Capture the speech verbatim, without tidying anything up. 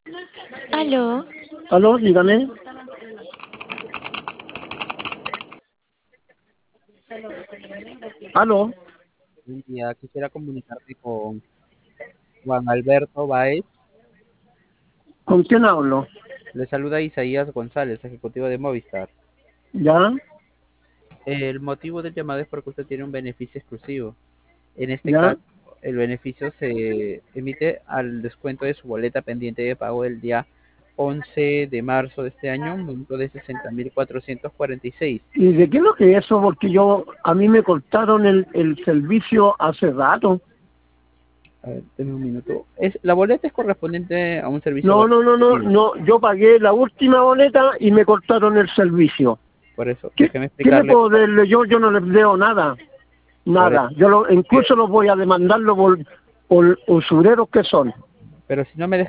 Aló. Aló, dígame. Aló, Buen día, quisiera comunicarme con Juan Alberto Baez. ¿con quién hablo? Le saluda Isaías González, ejecutivo de Movistar. ¿Ya? El motivo del llamado es porque usted tiene un beneficio exclusivo. En este ¿Ya? caso, el beneficio se emite al descuento de su boleta pendiente de pago del día once de marzo de este año, un monto de sesenta mil cuatrocientos cuarenta y seis. ¿Y de qué es lo que es eso? Porque yo, a mí me cortaron el, el servicio hace rato. A ver, denme un minuto. Es, la boleta es correspondiente a un servicio No, no, no, no, gratuito. no, yo pagué la última boleta y me cortaron el servicio. Por eso, ¿Qué, déjeme qué le explicarle. puedo darle? Yo, yo no les debo nada, Por eso. nada. Yo lo, incluso los voy a demandarlo por, por usureros que son. Pero si no me